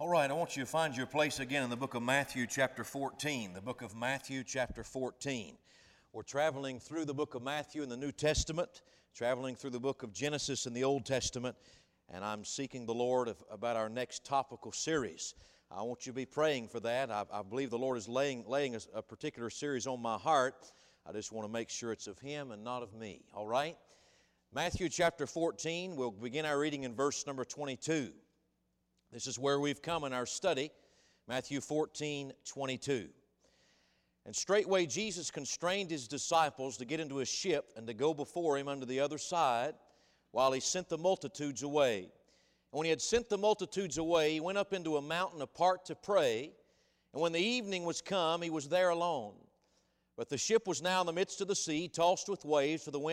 All right, I want you to find your place again in the book of Matthew chapter 14. The book of Matthew chapter 14. We're traveling through the book of Matthew in the New Testament, traveling through the book of Genesis in the Old Testament, and I'm seeking the Lord about our next topical series. I want you to be praying for that. I believe the Lord is laying a particular series on my heart. I just want to make sure it's of Him and not of me, all right? Matthew chapter 14, we'll begin our reading in verse number 22. This is where we've come in our study, Matthew 14:22. And straightway Jesus constrained His disciples to get into a ship and to go before Him unto the other side, while He sent the multitudes away. And when He had sent the multitudes away, He went up into a mountain apart to pray. And when the evening was come, He was there alone. But the ship was now in the midst of the sea, tossed with waves, for the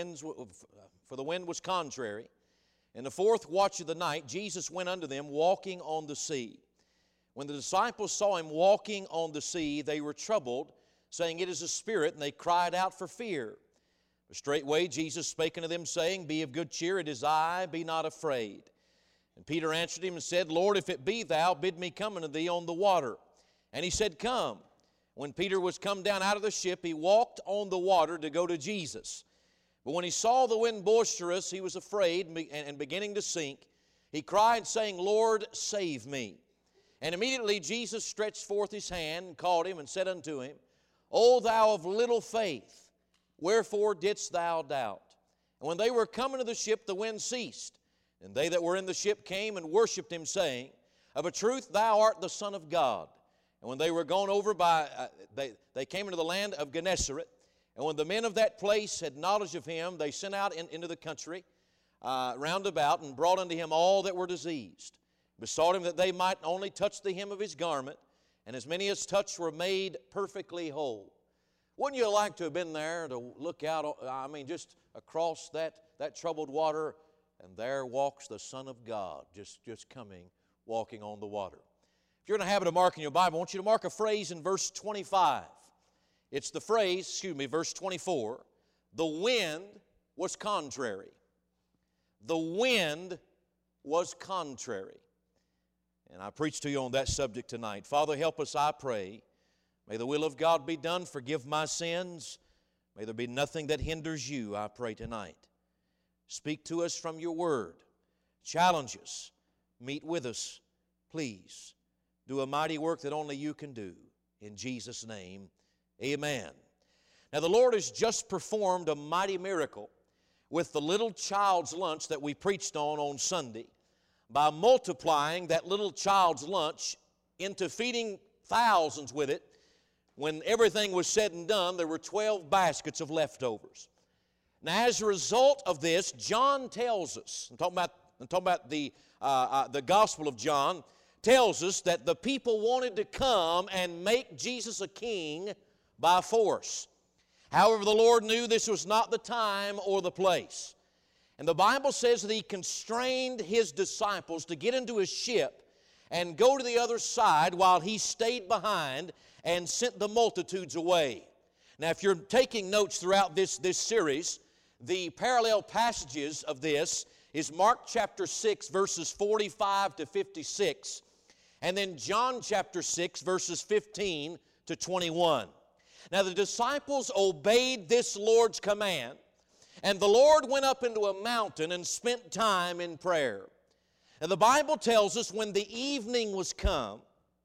wind was contrary. In the fourth watch of the night, Jesus went unto them, walking on the sea. When the disciples saw Him walking on the sea, they were troubled, saying, It is a spirit, and they cried out for fear. But straightway Jesus spake unto them, saying, Be of good cheer, it is I, be not afraid. And Peter answered Him and said, Lord, if it be Thou, bid me come unto Thee on the water. And He said, Come. When Peter was come down out of the ship, he walked on the water to go to Jesus. But when he saw the wind boisterous, he was afraid, and beginning to sink, he cried, saying, Lord, save me. And immediately Jesus stretched forth His hand, and caught him, and said unto him, O thou of little faith, wherefore didst thou doubt? And when they were come into the ship, the wind ceased. And they that were in the ship came and worshipped Him, saying, Of a truth thou art the Son of God. And when they were gone over they came into the land of Gennesaret. And when the men of that place had knowledge of Him, they sent out into the country round about, and brought unto Him all that were diseased, besought Him that they might only touch the hem of His garment, and as many as touched were made perfectly whole. Wouldn't you like to have been there to look out, just across that troubled water, and there walks the Son of God, just coming, walking on the water. If you're in a habit of marking your Bible, I want you to mark a phrase in verse 25. It's the phrase, verse 24, the wind was contrary. The wind was contrary. And I preach to you on that subject tonight. Father, help us, I pray. May the will of God be done. Forgive my sins. May there be nothing that hinders You, I pray tonight. Speak to us from Your word. Challenge us. Meet with us, please. Do a mighty work that only You can do. In Jesus' name, amen. Now the Lord has just performed a mighty miracle with the little child's lunch that we preached on Sunday by multiplying that little child's lunch into feeding thousands with it. When everything was said and done, there were 12 baskets of leftovers. Now as a result of this, John tells us, I'm talking about the Gospel of John, tells us that the people wanted to come and make Jesus a king by force. However, the Lord knew this was not the time or the place. And the Bible says that He constrained His disciples to get into His ship and go to the other side while He stayed behind and sent the multitudes away. Now, if you're taking notes throughout this series, the parallel passages of this is Mark chapter 6, verses 45 to 56, and then John chapter 6, verses 15 to 21. Now the disciples obeyed this Lord's command, and the Lord went up into a mountain and spent time in prayer. And the Bible tells us when the evening was come,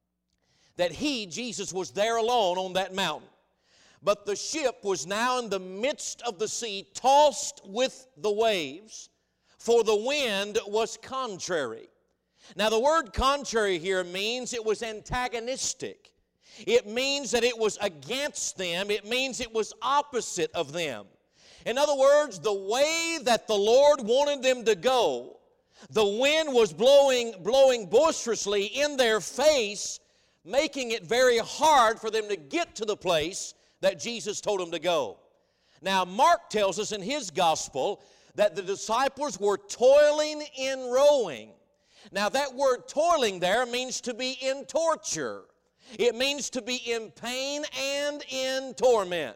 that He, Jesus, was there alone on that mountain. But the ship was now in the midst of the sea, tossed with the waves, for the wind was contrary. Now the word contrary here means it was antagonistic. It means that it was against them. It means it was opposite of them. In other words, the way that the Lord wanted them to go, the wind was blowing boisterously in their face, making it very hard for them to get to the place that Jesus told them to go. Now Mark tells us in his gospel that the disciples were toiling in rowing. Now that word toiling there means to be in torture. It means to be in pain and in torment.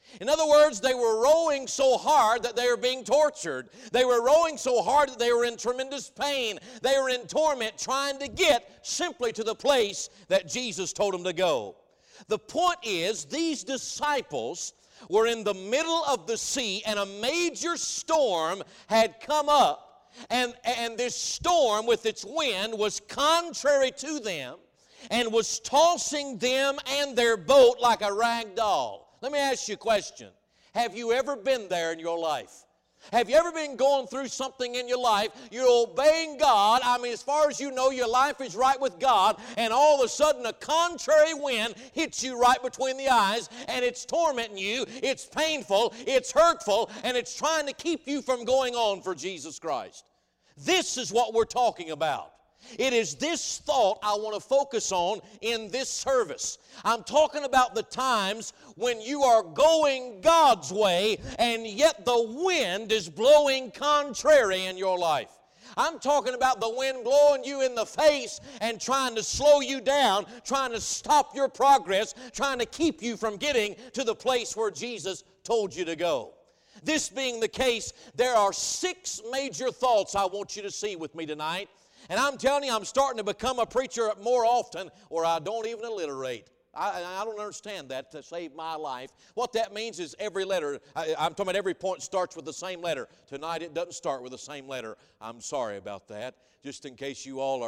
In other words, they were rowing so hard that they were being tortured. They were rowing so hard that they were in tremendous pain. They were in torment trying to get simply to the place that Jesus told them to go. The point is, these disciples were in the middle of the sea and a major storm had come up. And this storm with its wind was contrary to them and was tossing them and their boat like a rag doll. Let me ask you a question. Have you ever been there in your life? Have you ever been going through something in your life? You're obeying God. I mean, as far as you know, your life is right with God, and all of a sudden a contrary wind hits you right between the eyes, and it's tormenting you, it's painful, it's hurtful, and it's trying to keep you from going on for Jesus Christ. This is what we're talking about. It is this thought I want to focus on in this service. I'm talking about the times when you are going God's way and yet the wind is blowing contrary in your life. I'm talking about the wind blowing you in the face and trying to slow you down, trying to stop your progress, trying to keep you from getting to the place where Jesus told you to go. This being the case, there are 6 major thoughts I want you to see with me tonight. And I'm telling you, I'm starting to become a preacher more often, or I don't even alliterate. I don't understand that to save my life. What that means is every letter, I'm talking about every point starts with the same letter. Tonight it doesn't start with the same letter. I'm sorry about that, just in case you all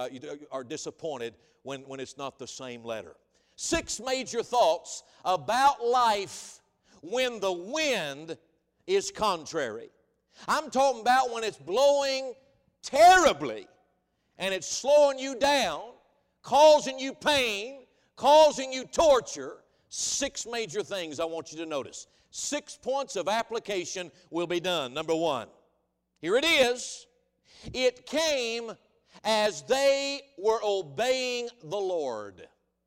are disappointed when it's not the same letter. 6 major thoughts about life when the wind is contrary. I'm talking about when it's blowing terribly, and it's slowing you down, causing you pain, causing you torture. 6 major things I want you to notice. 6 points of application will be done. Number 1, here it is. It came as they were obeying the Lord.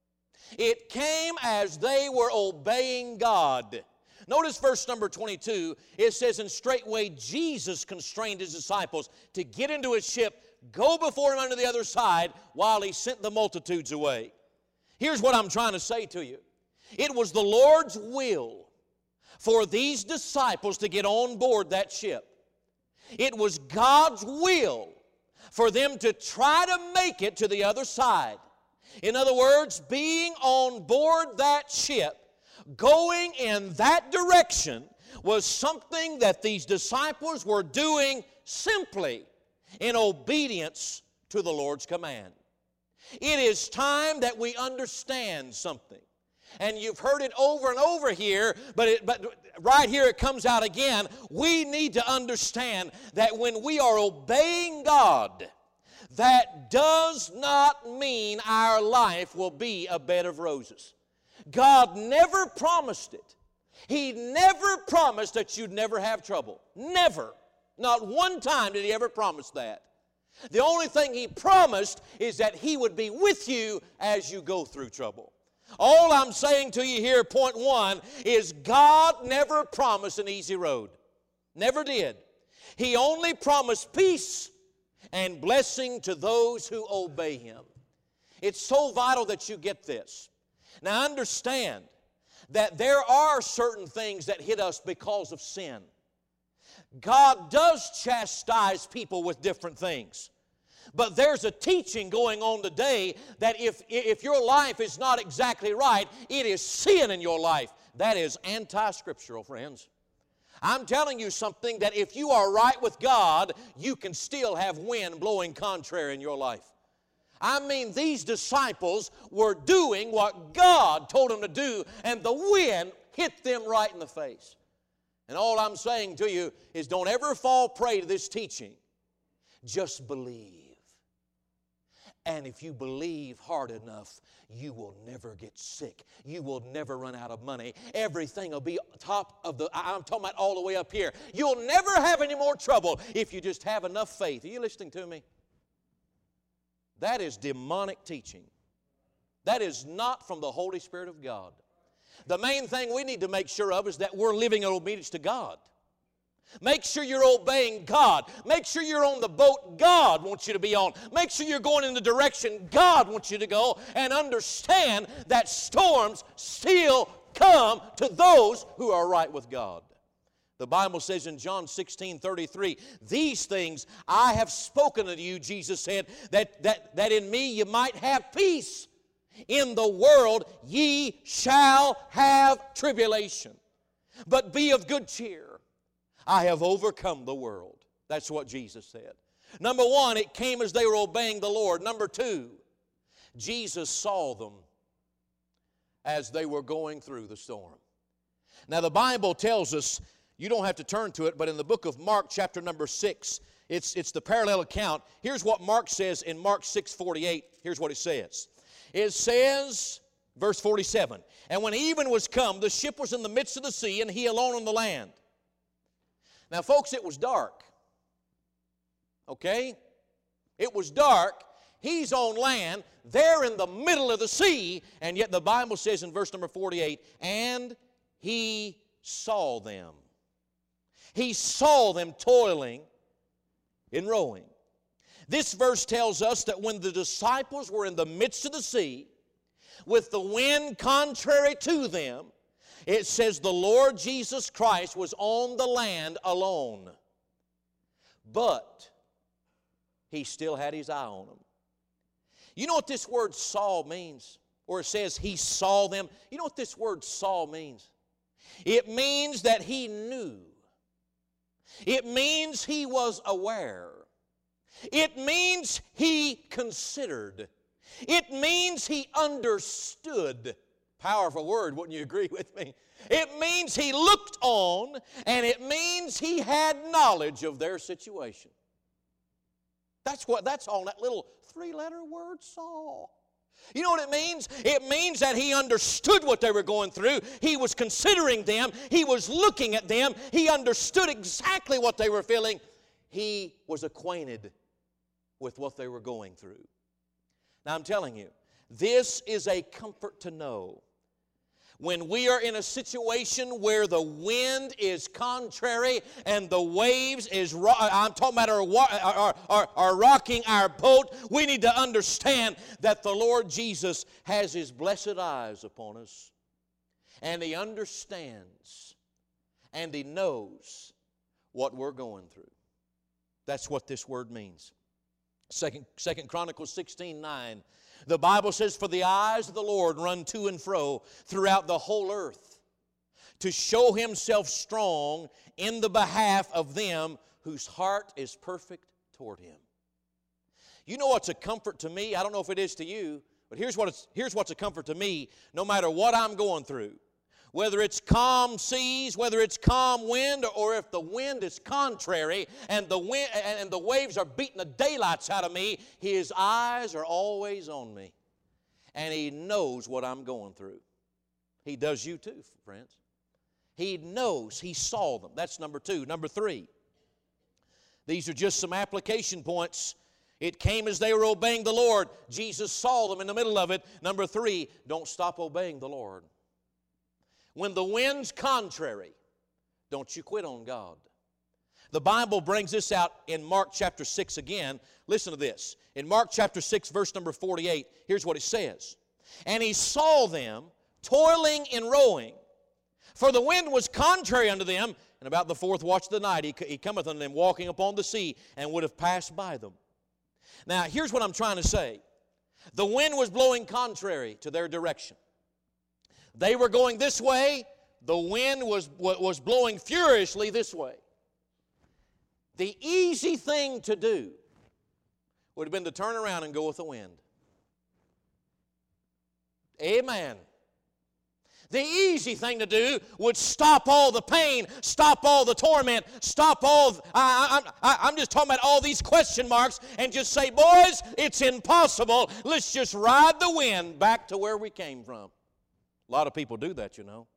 It came as they were obeying God. Notice verse number 22. It says, "And straightway Jesus constrained his disciples to get into his ship, go before him unto the other side, while he sent the multitudes away." Here's what I'm trying to say to you. It was the Lord's will for these disciples to get on board that ship. It was God's will for them to try to make it to the other side. In other words, being on board that ship, going in that direction, was something that these disciples were doing simply in obedience to the Lord's command. It is time that we understand something. And you've heard it over and over here, but right here it comes out again. We need to understand that when we are obeying God, that does not mean our life will be a bed of roses. God never promised it. He never promised that you'd never have trouble. Never. Not one time did He ever promise that. The only thing He promised is that He would be with you as you go through trouble. All I'm saying to you here, point 1, is God never promised an easy road. Never did. He only promised peace and blessing to those who obey Him. It's so vital that you get this. Now understand that there are certain things that hit us because of sin. God does chastise people with different things. But there's a teaching going on today that if your life is not exactly right, it is sin in your life. That is anti-scriptural, friends. I'm telling you something, that if you are right with God, you can still have wind blowing contrary in your life. I mean, these disciples were doing what God told them to do, and the wind hit them right in the face. And all I'm saying to you is, don't ever fall prey to this teaching. Just believe. And if you believe hard enough, you will never get sick. You will never run out of money. Everything will be top of the, I'm talking about all the way up here. You'll never have any more trouble if you just have enough faith. Are you listening to me? That is demonic teaching. That is not from the Holy Spirit of God. The main thing we need to make sure of is that we're living in obedience to God. Make sure you're obeying God. Make sure you're on the boat God wants you to be on. Make sure you're going in the direction God wants you to go, and understand that storms still come to those who are right with God. The Bible says in John 16:33, these things I have spoken unto you, Jesus said, that in me you might have peace. In the world ye shall have tribulation. But be of good cheer. I have overcome the world. That's what Jesus said. Number one, it came as they were obeying the Lord. Number two, Jesus saw them as they were going through the storm. Now the Bible tells us, you don't have to turn to it, but in the book of Mark chapter number 6, it's the parallel account. Here's what Mark says in Mark 6:48. Here's what it says. It says, verse 47, and when even was come, the ship was in the midst of the sea, and he alone on the land. Now folks, it was dark. Okay? It was dark. He's on land. They're in the middle of the sea. And yet the Bible says in verse number 48, and he saw them. He saw them toiling in rowing. This verse tells us that when the disciples were in the midst of the sea, with the wind contrary to them, it says the Lord Jesus Christ was on the land alone. But he still had his eye on them. You know what this word saw means? Or it says he saw them. You know what this word saw means? It means that he knew. It means he was aware. It means he considered. It means he understood. Powerful word, wouldn't you agree with me? It means he looked on, and it means he had knowledge of their situation. That's on that little three-letter word, saw. You know what it means? It means that he understood what they were going through. He was considering them. He was looking at them. He understood exactly what they were feeling. He was acquainted with what they were going through. Now I'm telling you, this is a comfort to know. When we are in a situation where the wind is contrary and the waves I'm talking about are rocking our boat, we need to understand that the Lord Jesus has His blessed eyes upon us. And He understands and He knows what we're going through. That's what this word means. Second Chronicles 16:9. The Bible says, for the eyes of the Lord run to and fro throughout the whole earth, to show Himself strong in the behalf of them whose heart is perfect toward Him. You know what's a comfort to me? I don't know if it is to you, but here's what's a comfort to me, no matter what I'm going through. Whether it's calm seas, whether it's calm wind, or if the wind is contrary and the waves are beating the daylights out of me, His eyes are always on me. And He knows what I'm going through. He does you too, friends. He knows. He saw them. That's number two. Number three. These are just some application points. It came as they were obeying the Lord. Jesus saw them in the middle of it. Number three, don't stop obeying the Lord. When the wind's contrary, don't you quit on God. The Bible brings this out in Mark chapter 6 again. Listen to this. In Mark chapter 6, verse number 48, here's what it says. And He saw them toiling in rowing, for the wind was contrary unto them, and about the fourth watch of the night he cometh unto them walking upon the sea, and would have passed by them. Now, here's what I'm trying to say. The wind was blowing contrary to their direction. They were going this way. The wind was blowing furiously this way. The easy thing to do would have been to turn around and go with the wind. Amen. The easy thing to do would stop all the pain, stop all the torment, stop all... I'm just talking about all these question marks and just say, boys, it's impossible. Let's just ride the wind back to where we came from. A lot of people do that, you know.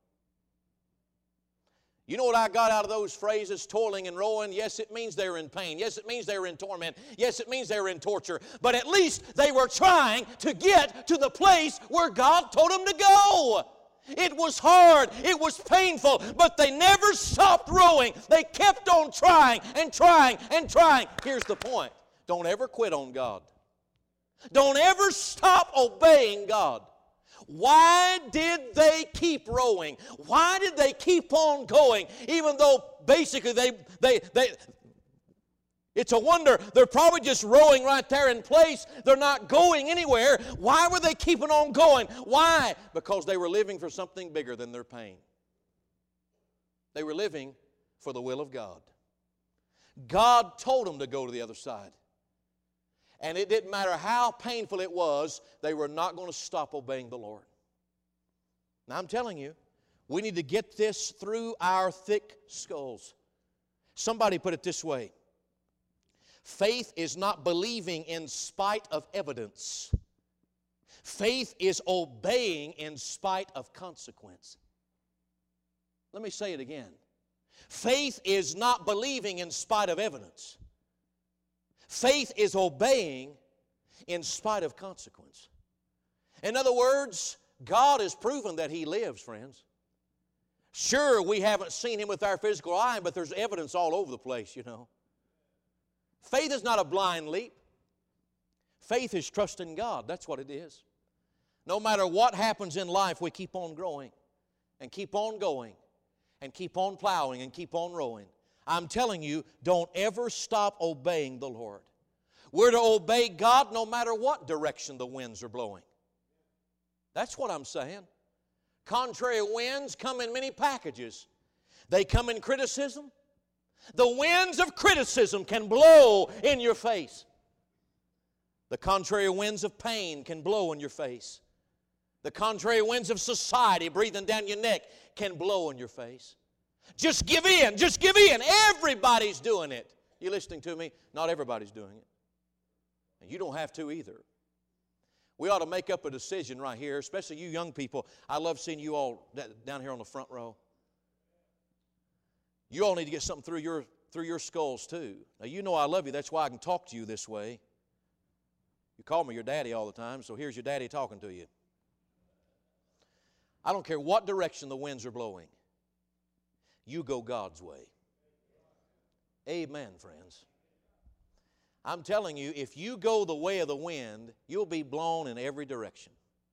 You know what I got out of those phrases, toiling and rowing? Yes, it means they were in pain. Yes, it means they were in torment. Yes, it means they were in torture. But at least they were trying to get to the place where God told them to go. It was hard. It was painful. But they never stopped rowing. They kept on trying and trying and trying. Here's the point. Don't ever quit on God. Don't ever stop obeying God. Why did they keep rowing? Why did they keep on going? Even though basically it's a wonder. They're probably just rowing right there in place. They're not going anywhere. Why were they keeping on going? Why? Because they were living for something bigger than their pain. They were living for the will of God. God told them to go to the other side. And it didn't matter how painful it was, they were not going to stop obeying the Lord. Now I'm telling you, we need to get this through our thick skulls. Somebody put it this way: faith is not believing in spite of evidence. Faith is obeying in spite of consequence. Let me say it again. Faith is not believing in spite of evidence. Faith is obeying in spite of consequence. In other words, God has proven that He lives, friends. Sure, we haven't seen Him with our physical eye, but there's evidence all over the place, you know. Faith is not a blind leap. Faith is trusting God. That's what it is. No matter what happens in life, we keep on growing and keep on going and keep on plowing and keep on rowing. I'm telling you, don't ever stop obeying the Lord. We're to obey God no matter what direction the winds are blowing. That's what I'm saying. Contrary winds come in many packages. They come in criticism. The winds of criticism can blow in your face. The contrary winds of pain can blow in your face. The contrary winds of society breathing down your neck can blow in your face. Just give in. Just give in. Everybody's doing it. You listening to me? Not everybody's doing it. And you don't have to either. We ought to make up a decision right here, especially you young people. I love seeing you all down here on the front row. You all need to get something through your skulls too. Now you know I love you. That's why I can talk to you this way. You call me your daddy all the time, so here's your daddy talking to you. I don't care what direction the winds are blowing. You go God's way. Amen, friends. I'm telling you, if you go the way of the wind, you'll be blown in every direction.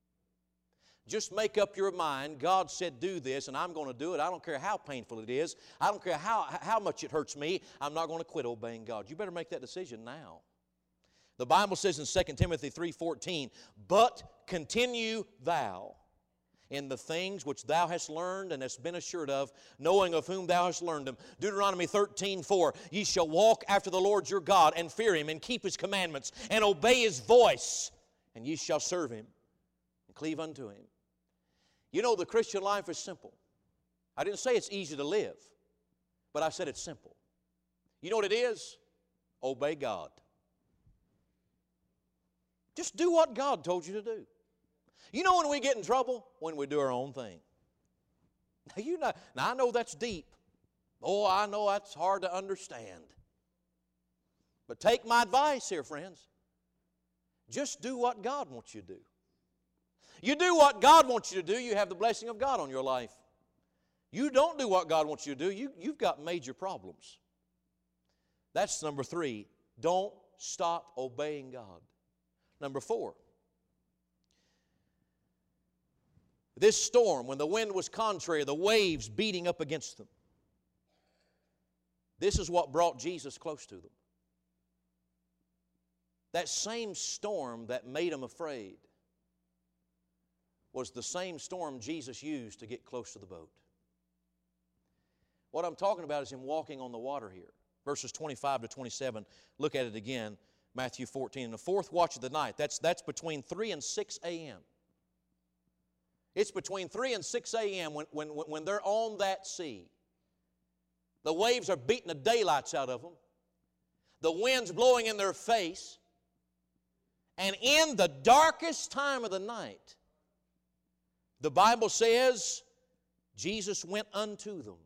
Just make up your mind, God said do this, and I'm going to do it. I don't care how painful it is. I don't care how much it hurts me. I'm not going to quit obeying God. You better make that decision now. The Bible says in 2 Timothy 3:14, "But continue thou in the things which thou hast learned and hast been assured of, knowing of whom thou hast learned them." Deuteronomy 13:4, "Ye shall walk after the Lord your God, and fear Him, and keep His commandments, and obey His voice, and ye shall serve Him, and cleave unto Him." You know, the Christian life is simple. I didn't say it's easy to live, but I said it's simple. You know what it is? Obey God. Just do what God told you to do. You know when we get in trouble? When we do our own thing. Now I know that's deep. Oh, I know that's hard to understand. But take my advice here, friends. Just do what God wants you to do. You do what God wants you to do, you have the blessing of God on your life. You don't do what God wants you to do, you've got major problems. That's number 3. Don't stop obeying God. Number 4. This storm, when the wind was contrary, the waves beating up against them, this is what brought Jesus close to them. That same storm that made them afraid was the same storm Jesus used to get close to the boat. What I'm talking about is Him walking on the water here. Verses 25 to 27, look at it again, Matthew 14. In the 4th watch of the night, that's between 3 and 6 a.m. It's between 3 and 6 a.m. when they're on that sea. The waves are beating the daylights out of them. The wind's blowing in their face. And in the darkest time of the night, the Bible says, Jesus went unto them.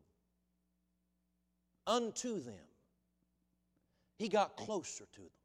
Unto them. He got closer to them.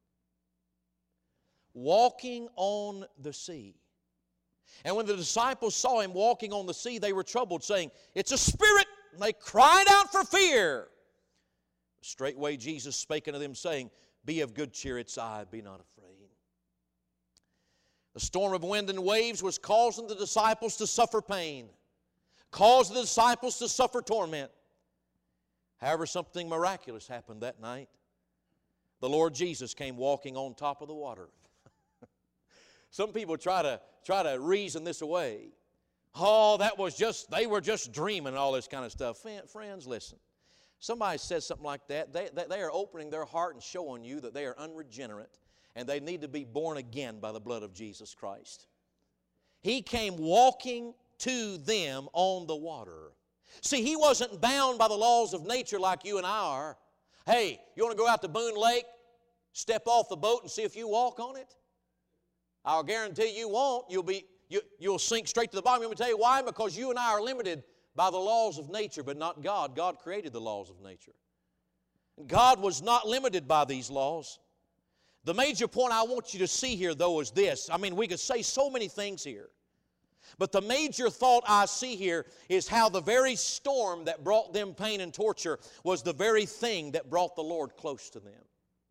Walking on the sea. And when the disciples saw Him walking on the sea, they were troubled, saying, "It's a spirit!" And they cried out for fear. Straightway Jesus spake unto them, saying, "Be of good cheer, it's I, be not afraid." The storm of wind and waves was causing the disciples to suffer pain, causing the disciples to suffer torment. However, something miraculous happened that night. The Lord Jesus came walking on top of the water. Some people try to reason this away. Oh, they were just dreaming and all this kind of stuff. Friends, listen. Somebody says something like that, they are opening their heart and showing you that they are unregenerate and they need to be born again by the blood of Jesus Christ. He came walking to them on the water. See, He wasn't bound by the laws of nature like you and I are. Hey, you want to go out to Boone Lake, step off the boat and see if you walk on it? I'll guarantee you won't. You'll sink straight to the bottom. Let me tell you why. Because you and I are limited by the laws of nature, but not God. God created the laws of nature. God was not limited by these laws. The major point I want you to see here, though, is this. I mean, we could say so many things here. But the major thought I see here is how the very storm that brought them pain and torture was the very thing that brought the Lord close to them.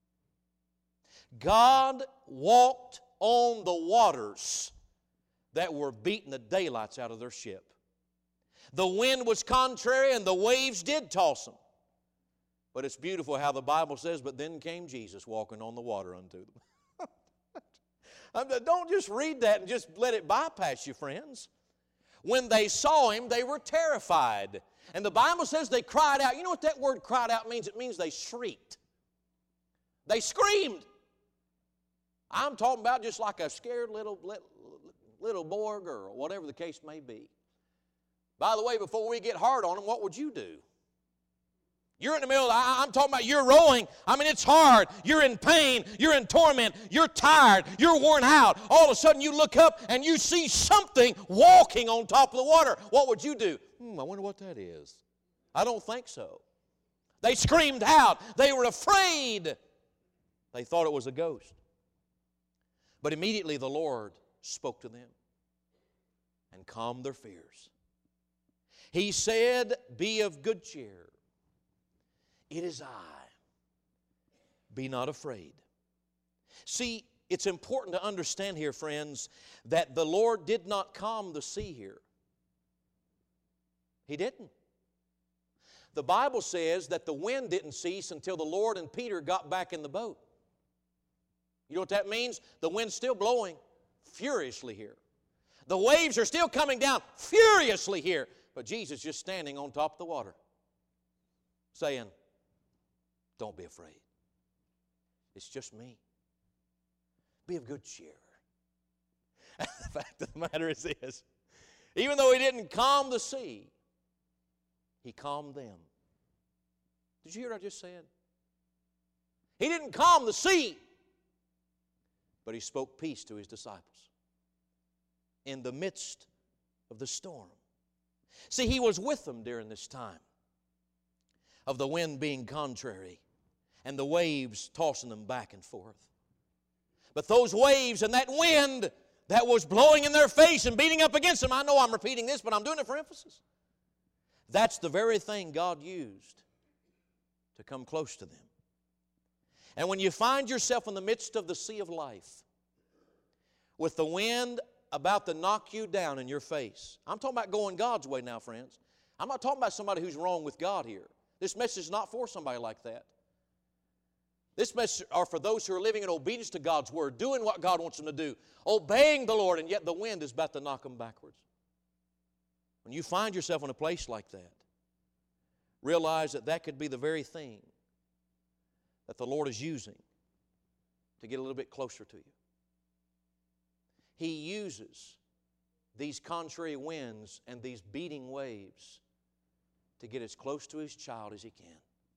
God walked on the waters that were beating the daylights out of their ship. The wind was contrary and the waves did toss them. But it's beautiful how the Bible says, but then came Jesus walking on the water unto them. Don't just read that and just let it bypass you, friends. When they saw Him, they were terrified. And the Bible says they cried out. You know what that word cried out means? It means they shrieked. They screamed. I'm talking about just like a scared little boy or girl, whatever the case may be. By the way, before we get hard on them, what would you do? You're in the middle, I'm talking about you're rowing. I mean, it's hard. You're in pain. You're in torment. You're tired. You're worn out. All of a sudden you look up and you see something walking on top of the water. What would you do? I wonder what that is. I don't think so. They screamed out. They were afraid. They thought it was a ghost. But immediately the Lord spoke to them and calmed their fears. He said, "Be of good cheer. It is I. Be not afraid." See, it's important to understand here, friends, that the Lord did not calm the sea here. He didn't. The Bible says that the wind didn't cease until the Lord and Peter got back in the boat. You know what that means? The wind's still blowing furiously here. The waves are still coming down furiously here. But Jesus just standing on top of the water, saying, "Don't be afraid. It's just me. Be of good cheer." The fact of the matter is this. Even though He didn't calm the sea, He calmed them. Did you hear what I just said? He didn't calm the sea, but He spoke peace to His disciples in the midst of the storm. See, He was with them during this time of the wind being contrary and the waves tossing them back and forth. But those waves and that wind that was blowing in their face and beating up against them, I know I'm repeating this, but I'm doing it for emphasis. That's the very thing God used to come close to them. And when you find yourself in the midst of the sea of life, with the wind about to knock you down in your face. I'm talking about going God's way now, friends. I'm not talking about somebody who's wrong with God here. This message is not for somebody like that. This message are for those who are living in obedience to God's Word, doing what God wants them to do, obeying the Lord, and yet the wind is about to knock them backwards. When you find yourself in a place like that, realize that that could be the very thing that the Lord is using to get a little bit closer to you. He uses these contrary winds and these beating waves to get as close to His child as He can.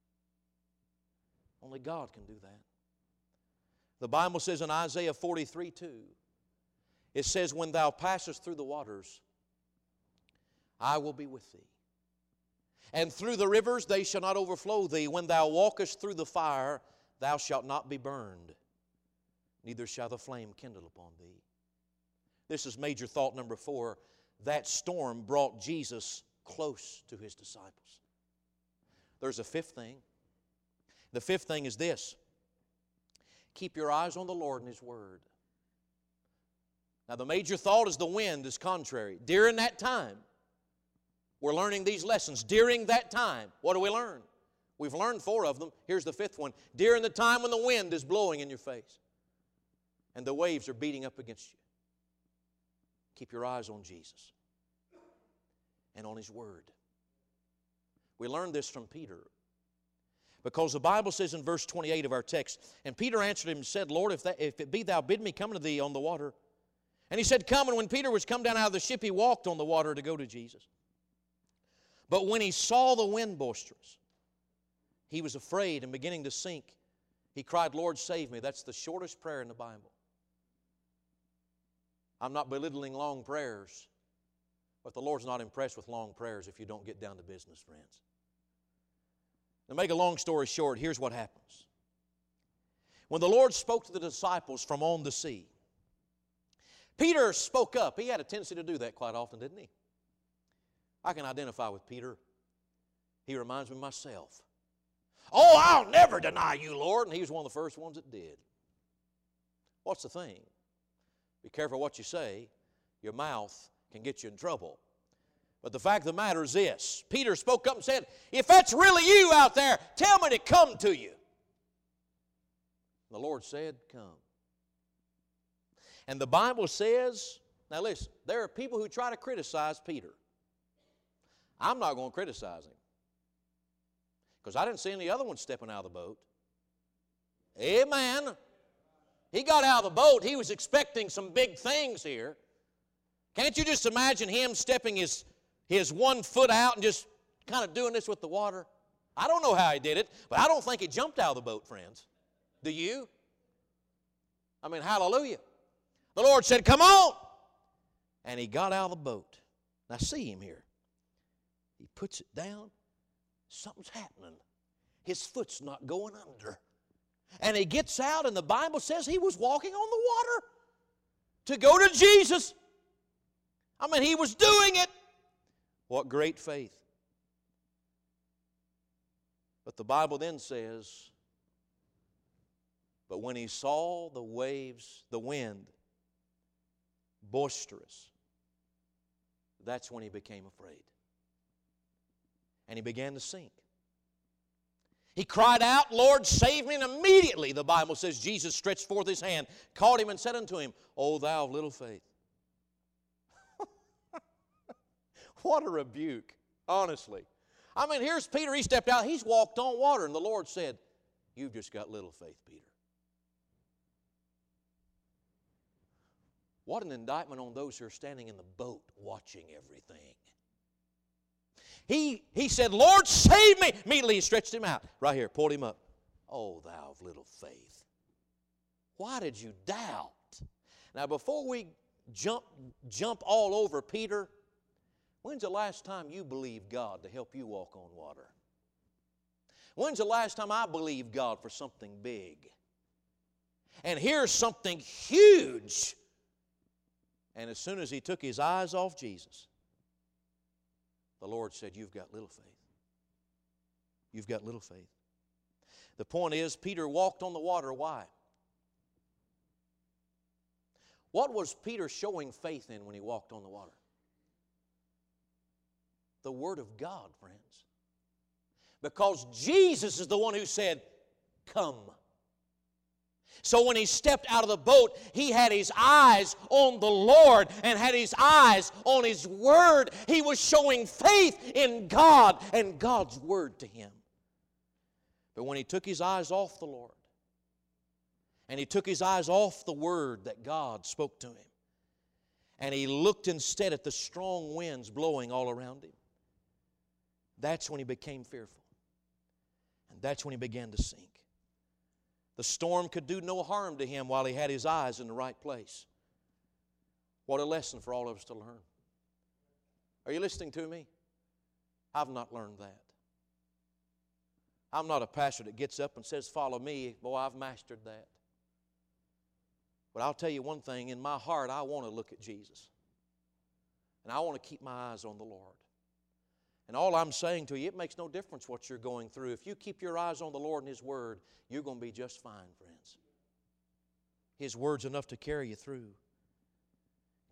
Only God can do that. The Bible says in Isaiah 43:2, it says, "When thou passest through the waters, I will be with thee. And through the rivers they shall not overflow thee. When thou walkest through the fire, thou shalt not be burned, neither shall the flame kindle upon thee." This is major thought number 4. That storm brought Jesus close to His disciples. There's a fifth thing. The fifth thing is this. Keep your eyes on the Lord and His Word. Now, the major thought is the wind is contrary. During that time, we're learning these lessons. During that time, what do we learn? We've learned 4 of them. Here's the 5th one. During the time when the wind is blowing in your face and the waves are beating up against you, keep your eyes on Jesus and on His Word. We learned this from Peter, because the Bible says in verse 28 of our text, and Peter answered him and said, Lord, if it be thou, bid me come to thee on the water. And he said, come. And when Peter was come down out of the ship, he walked on the water to go to Jesus. But when he saw the wind boisterous, he was afraid, and beginning to sink, he cried, Lord, save me. That's the shortest prayer in the Bible. I'm not belittling long prayers, but the Lord's not impressed with long prayers if you don't get down to business, friends. To make a long story short, here's what happens. When the Lord spoke to the disciples from on the sea, Peter spoke up. He had a tendency to do that quite often, didn't he? I can identify with Peter. He reminds me of myself. Oh, I'll never deny you, Lord. And he was one of the first ones that did. What's the thing? Be careful what you say. Your mouth can get you in trouble. But the fact of the matter is this. Peter spoke up and said, if that's really you out there, tell me to come to you. The Lord said, come. And the Bible says, now listen, there are people who try to criticize Peter. I'm not going to criticize him, because I didn't see any other ones stepping out of the boat. Amen. He got out of the boat. He was expecting some big things here. Can't you just imagine him stepping his 1 foot out and just kind of doing this with the water? I don't know how he did it, but I don't think he jumped out of the boat, friends. Do you? I mean, hallelujah. The Lord said, come on. And he got out of the boat. Now see him here. He puts it down. Something's happening. His foot's not going under. And he gets out, and the Bible says he was walking on the water to go to Jesus. I mean, he was doing it. What great faith. But the Bible then says, but when he saw the waves, the wind, boisterous, that's when he became afraid. And he began to sink. He cried out, Lord, save me. And immediately, the Bible says, Jesus stretched forth his hand, caught him, and said unto him, O thou of little faith. What a rebuke, honestly. I mean, here's Peter. He stepped out. He's walked on water. And the Lord said, you've just got little faith, Peter. What an indictment on those who are standing in the boat watching everything. He said, Lord, save me. Immediately he stretched him out. Right here, pulled him up. Oh, thou of little faith. Why did you doubt? Now, before we jump all over Peter, when's the last time you believed God to help you walk on water? When's the last time I believed God for something big? And here's something huge. And as soon as he took his eyes off Jesus, the Lord said, you've got little faith. You've got little faith. The point is, Peter walked on the water. Why? What was Peter showing faith in when he walked on the water? The Word of God, friends. Because Jesus is the one who said, come. So when he stepped out of the boat, he had his eyes on the Lord and had his eyes on His Word. He was showing faith in God and God's Word to him. But when he took his eyes off the Lord, and he took his eyes off the Word that God spoke to him, and he looked instead at the strong winds blowing all around him, that's when he became fearful. And that's when he began to sink. The storm could do no harm to him while he had his eyes in the right place. What a lesson for all of us to learn. Are you listening to me? I've not learned that. I'm not a pastor that gets up and says, follow me. Boy, I've mastered that. But I'll tell you one thing, in my heart, I want to look at Jesus. And I want to keep my eyes on the Lord. And all I'm saying to you, it makes no difference what you're going through. If you keep your eyes on the Lord and His Word, you're going to be just fine, friends. His Word's enough to carry you through.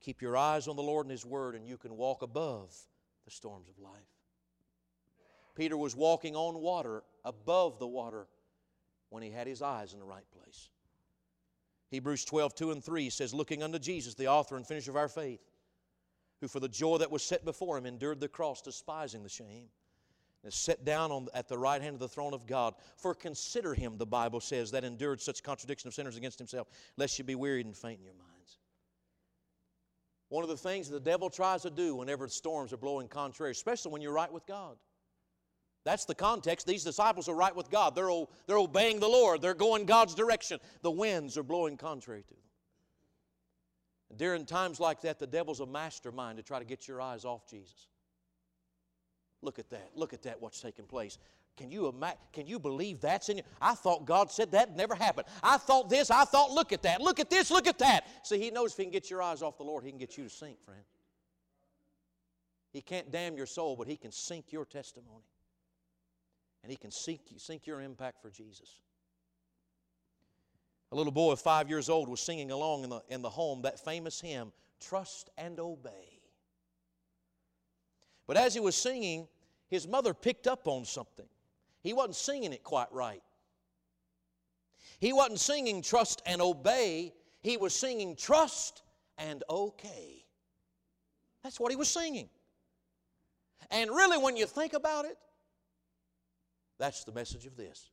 Keep your eyes on the Lord and His Word, and you can walk above the storms of life. Peter was walking on water, above the water, when he had his eyes in the right place. Hebrews 12:2-3 says, looking unto Jesus, the author and finisher of our faith, who for the joy that was set before Him endured the cross, despising the shame, and is set down at the right hand of the throne of God. For consider Him, the Bible says, that endured such contradiction of sinners against Himself, lest you be wearied and faint in your minds. One of the things the devil tries to do whenever storms are blowing contrary, especially when you're right with God. That's the context. These disciples are right with God. They're obeying the Lord. They're going God's direction. The winds are blowing contrary to them. And during times like that, the devil's a mastermind to try to get your eyes off Jesus. Look at that. Look at that, what's taking place. Can you believe that's in you? I thought God said that never happened. I thought this, I thought, look at that. Look at this, look at that. See, He knows if He can get your eyes off the Lord, He can get you to sink, friend. He can't damn your soul, but He can sink your testimony. And He can sink your impact for Jesus. A little boy of 5 years old was singing along in the home that famous hymn, Trust and Obey. But as he was singing, his mother picked up on something. He wasn't singing it quite right. He wasn't singing trust and obey. He was singing trust and okay. That's what he was singing. And really, when you think about it, that's the message of this.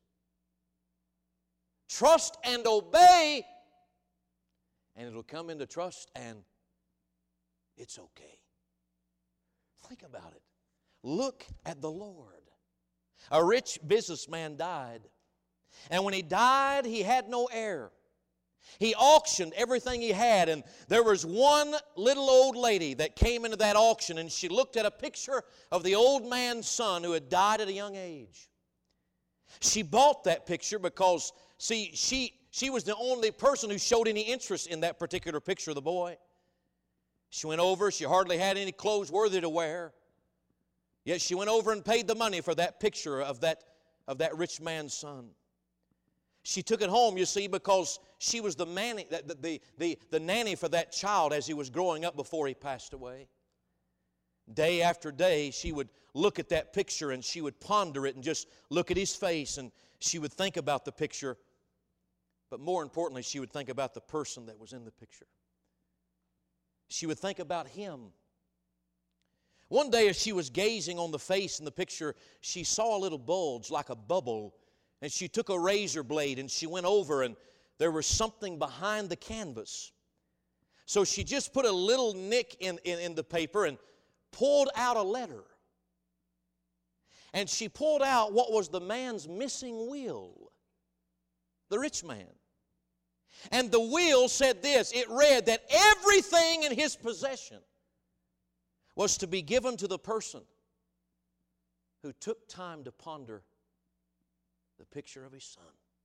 Trust and obey, and it'll come into trust and it's okay. Think about it. Look at the Lord. A rich businessman died. And when he died, he had no heir. He auctioned everything he had, and there was one little old lady that came into that auction, and she looked at a picture of the old man's son who had died at a young age. She bought that picture because, see, she was the only person who showed any interest in that particular picture of the boy. She went over, she hardly had any clothes worthy to wear. Yet she went over and paid the money for that picture of that rich man's son. She took it home, you see, because she was the nanny for that child as he was growing up before he passed away. Day after day, she would look at that picture and she would ponder it and just look at his face, and she would think about the picture. But more importantly, she would think about the person that was in the picture. She would think about him. One day as she was gazing on the face in the picture, she saw a little bulge like a bubble, and she took a razor blade and she went over, and there was something behind the canvas. So she just put a little nick in the paper and pulled out a letter. And she pulled out what was the man's missing will, the rich man. And the will said this, it read that everything in his possession was to be given to the person who took time to ponder the picture of his son.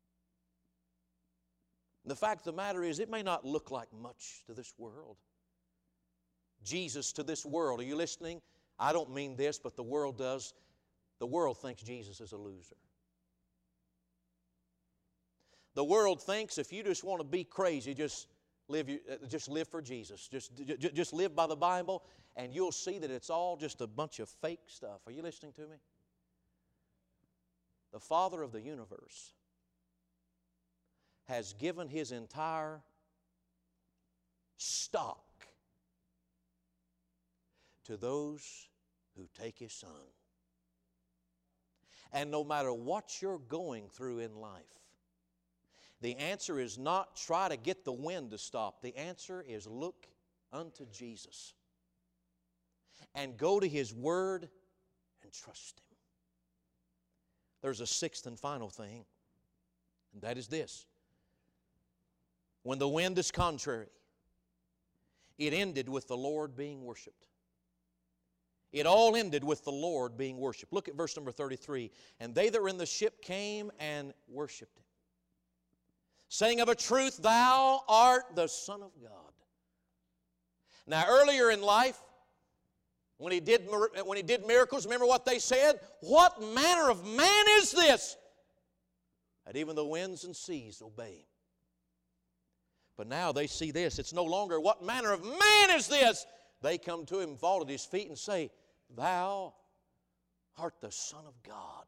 The fact of the matter is, it may not look like much to this world. Jesus to this world, are you listening? I don't mean this, but the world does. The world thinks Jesus is a loser. The world thinks if you just want to be crazy, just live for Jesus. Just live by the Bible, and you'll see that it's all just a bunch of fake stuff. Are you listening to me? The Father of the universe has given His entire stock to those who take His Son. And no matter what you're going through in life, the answer is not try to get the wind to stop. The answer is look unto Jesus and go to His Word and trust Him. There's a sixth and final thing, and that is this. When the wind is contrary, it ended with the Lord being worshiped. It all ended with the Lord being worshiped. Look at verse number 33. And they that were in the ship came and worshiped Him, saying, of a truth, Thou art the Son of God. Now, earlier in life, when he did miracles, remember what they said? What manner of man is this, that even the winds and seas obey Him? But now they see this. It's no longer, what manner of man is this? They come to him and fall at his feet and say, Thou art the Son of God.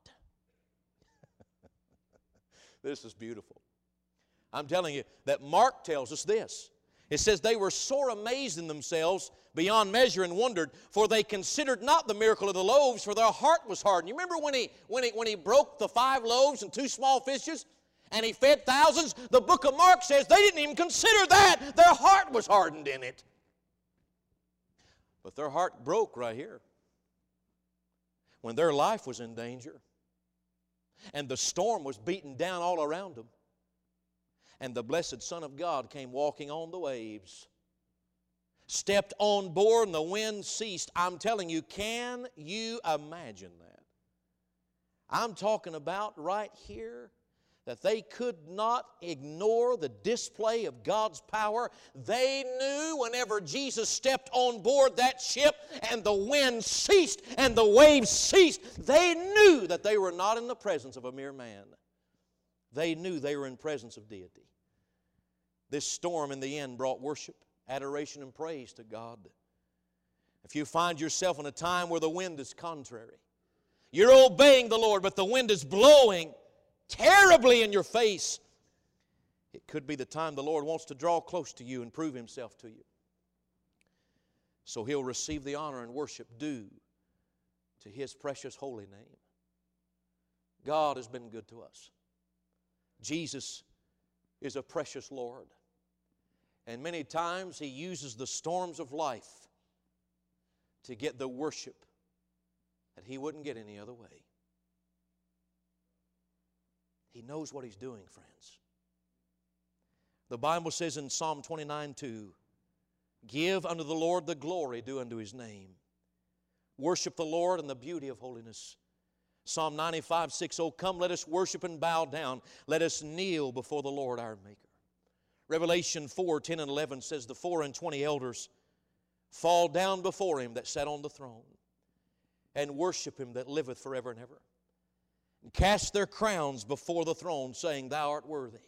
This is beautiful. I'm telling you that Mark tells us this. It says, they were sore amazed in themselves beyond measure and wondered, for they considered not the miracle of the loaves, for their heart was hardened. You remember when he broke the 5 loaves and 2 small fishes, and he fed thousands? The book of Mark says they didn't even consider that. Their heart was hardened in it. But their heart broke right here when their life was in danger and the storm was beating down all around them. And the blessed Son of God came walking on the waves, stepped on board, and the wind ceased. I'm telling you, can you imagine that? I'm talking about right here that they could not ignore the display of God's power. They knew whenever Jesus stepped on board that ship and the wind ceased and the waves ceased, they knew that they were not in the presence of a mere man. They knew they were in presence of deity. This storm in the end brought worship, adoration, and praise to God. If you find yourself in a time where the wind is contrary, you're obeying the Lord, but the wind is blowing terribly in your face, it could be the time the Lord wants to draw close to you and prove Himself to you. So He'll receive the honor and worship due to His precious holy name. God has been good to us. Jesus is a precious Lord. And many times He uses the storms of life to get the worship that He wouldn't get any other way. He knows what He's doing, friends. The Bible says in Psalm 29:2, give unto the Lord the glory due unto His name. Worship the Lord in the beauty of holiness. Psalm 95:6, oh, come, let us worship and bow down. Let us kneel before the Lord our Maker. Revelation 4:10 and 11 says, the 24 elders fall down before Him that sat on the throne and worship Him that liveth forever and ever, and cast their crowns before the throne, saying, Thou art worthy,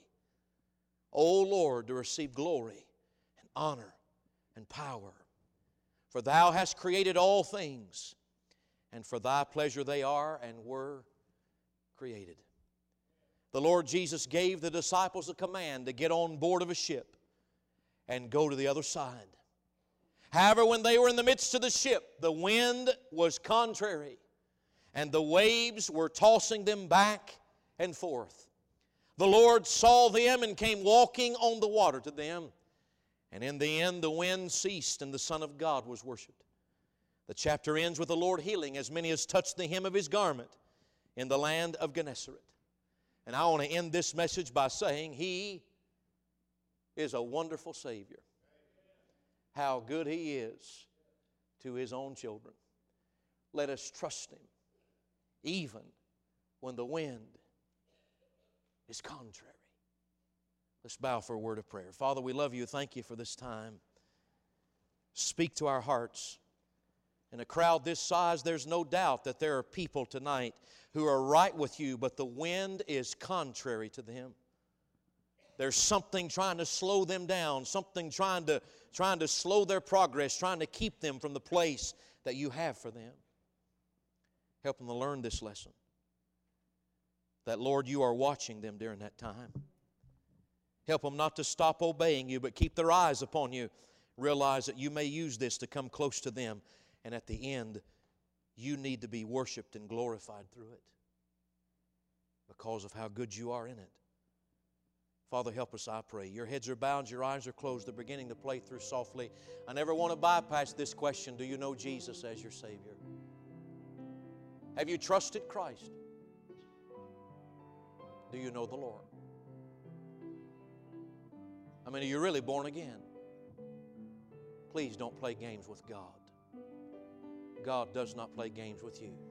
O Lord, to receive glory and honor and power. For Thou hast created all things, and for Thy pleasure they are and were created. The Lord Jesus gave the disciples a command to get on board of a ship and go to the other side. However, when they were in the midst of the ship, the wind was contrary, and the waves were tossing them back and forth. The Lord saw them and came walking on the water to them. And in the end, the wind ceased, and the Son of God was worshiped. The chapter ends with the Lord healing as many as touched the hem of His garment in the land of Gennesaret. And I want to end this message by saying He is a wonderful Savior. How good He is to His own children. Let us trust Him even when the wind is contrary. Let's bow for a word of prayer. Father, we love You. Thank You for this time. Speak to our hearts. In a crowd this size, there's no doubt that there are people tonight who are right with You, but the wind is contrary to them. There's something trying to slow them down, something trying to slow their progress, trying to keep them from the place that You have for them. Help them to learn this lesson. That, Lord, You are watching them during that time. Help them not to stop obeying You, but keep their eyes upon You. Realize that You may use this to come close to them. And at the end, You need to be worshiped and glorified through it because of how good You are in it. Father, help us, I pray. Your heads are bowed, your eyes are closed. They're beginning to play through softly. I never want to bypass this question. Do you know Jesus as your Savior? Have you trusted Christ? Do you know the Lord? I mean, are you really born again? Please don't play games with God. God does not play games with you.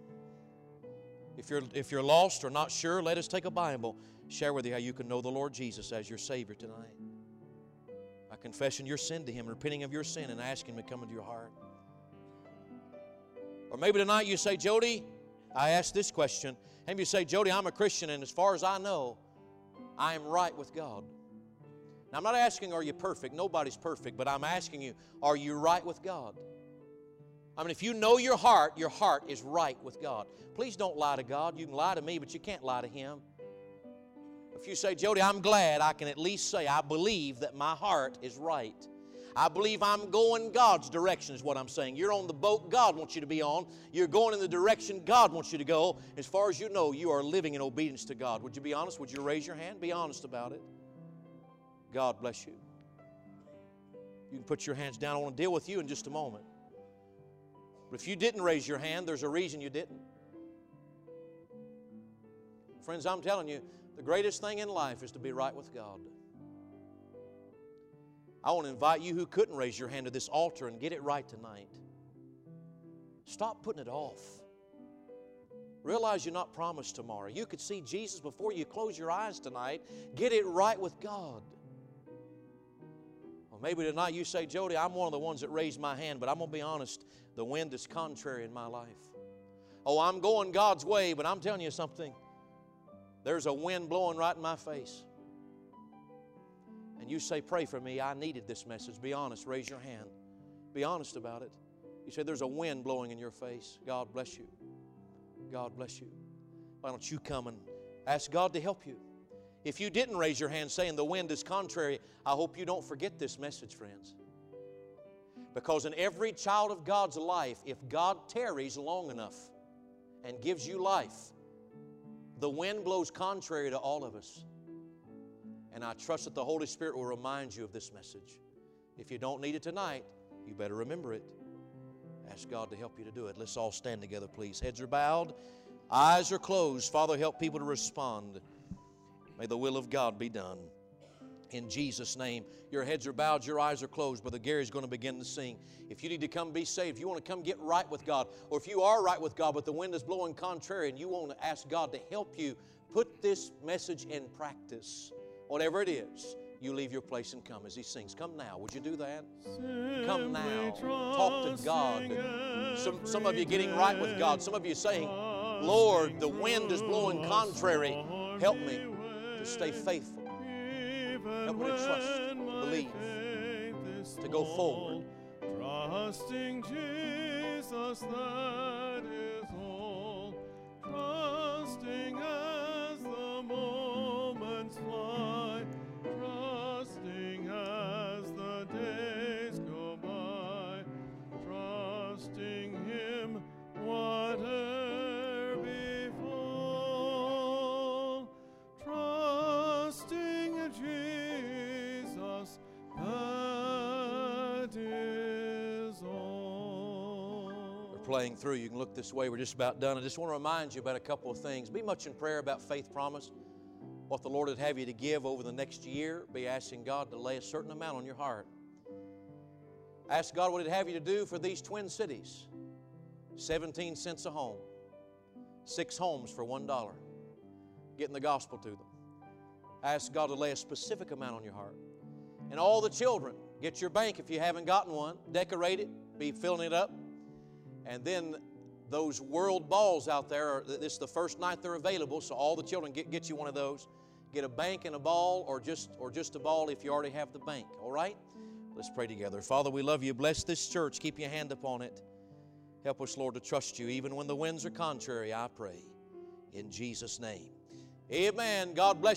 If you're lost or not sure, let us take a Bible, share with you how you can know the Lord Jesus as your Savior tonight. By confessing your sin to Him, repenting of your sin, and asking Him to come into your heart. Or maybe tonight you say, Jody, I asked this question. Maybe you say, Jody, I'm a Christian, and as far as I know, I am right with God. Now, I'm not asking, are you perfect? Nobody's perfect, but I'm asking you, are you right with God? I mean, if you know your heart is right with God. Please don't lie to God. You can lie to me, but you can't lie to Him. If you say, Jody, I'm glad I can at least say I believe that my heart is right. I believe I'm going God's direction is what I'm saying. You're on the boat God wants you to be on. You're going in the direction God wants you to go. As far as you know, you are living in obedience to God. Would you be honest? Would you raise your hand? Be honest about it. God bless you. You can put your hands down. I want to deal with you in just a moment. But if you didn't raise your hand, there's a reason you didn't. Friends, I'm telling you, the greatest thing in life is to be right with God. I want to invite you who couldn't raise your hand to this altar and get it right tonight. Stop putting it off. Realize you're not promised tomorrow. You could see Jesus before you close your eyes tonight. Get it right with God. Or maybe tonight you say, Jody, I'm one of the ones that raised my hand, but I'm going to be honest, the wind is contrary in my life. Oh, I'm going God's way, but I'm telling you something. There's a wind blowing right in my face. And you say, pray for me. I needed this message. Be honest. Raise your hand. Be honest about it. You say, there's a wind blowing in your face. God bless you. God bless you. Why don't you come and ask God to help you? If you didn't raise your hand saying the wind is contrary, I hope you don't forget this message, friends. Because in every child of God's life, if God tarries long enough and gives you life, the wind blows contrary to all of us. And I trust that the Holy Spirit will remind you of this message. If you don't need it tonight, you better remember it. Ask God to help you to do it. Let's all stand together, please. Heads are bowed, eyes are closed. Father, help people to respond. May the will of God be done. In Jesus' name, your heads are bowed, your eyes are closed. Brother Gary's going to begin to sing. If you need to come be saved, if you want to come get right with God, or if you are right with God but the wind is blowing contrary and you want to ask God to help you put this message in practice, whatever it is, you leave your place and come as he sings. Come now. Would you do that? Come now. Talk to God. Some of you getting right with God. Some of you saying, Lord, the wind is blowing contrary. Help me to stay faithful. Help me to trust, believe, to go forward. Trusting Jesus, that is all. Trusting as the moments fly. Trusting as the days go by. Trusting Him, whatever befall. Trusting Jesus, that is all. We're playing through. You can look this way. We're just about done. I just want to remind you about a couple of things. Be much in prayer about Faith Promise. What the Lord would have you to give over the next year. Be asking God to lay a certain amount on your heart. Ask God what He'd have you to do for these Twin Cities. 17 cents a home. 6 homes for $1. Getting the gospel to them. Ask God to lay a specific amount on your heart. And all the children, get your bank if you haven't gotten one. Decorate it. Be filling it up. And then those world balls out there, this is the first night they're available, so all the children get you one of those. Get a bank and a ball, or just a ball if you already have the bank. All right? Let's pray together. Father, we love you. Bless this church. Keep your hand upon it. Help us, Lord, to trust you even when the winds are contrary, I pray. In Jesus' name. Amen. God bless you.